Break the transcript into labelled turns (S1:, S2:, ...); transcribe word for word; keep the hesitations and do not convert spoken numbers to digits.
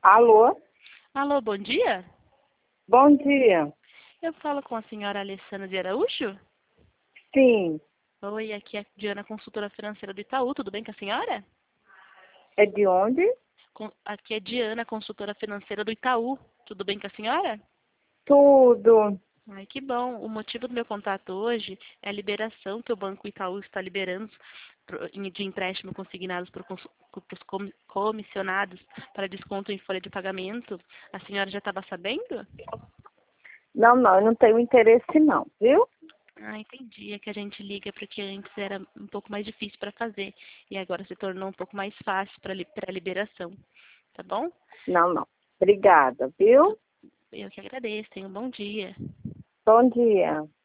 S1: Alô?
S2: Alô, bom dia?
S1: Bom dia.
S2: Eu falo com a senhora Alessandra de Araújo?
S1: Sim.
S2: Oi, aqui é a Diana, consultora financeira do Itaú. Tudo bem com a senhora?
S1: É de onde?
S2: Com- Aqui é Diana, consultora financeira do Itaú. Tudo bem com a senhora?
S1: Tudo.
S2: Ai, que bom. O motivo do meu contato hoje é a liberação que o Banco Itaú está liberando pro- em- de empréstimo consignados por cons- pros com- comissionados para desconto em folha de pagamento. A senhora já estava sabendo?
S1: Não, não, eu não tenho interesse não, viu?
S2: Ah, entendi. É que a gente liga porque antes era um pouco mais difícil para fazer e agora se tornou um pouco mais fácil para li para liberação. Tá bom?
S1: Não, não. Obrigada, viu?
S2: Eu que agradeço. Tenha um bom dia.
S1: Bom dia.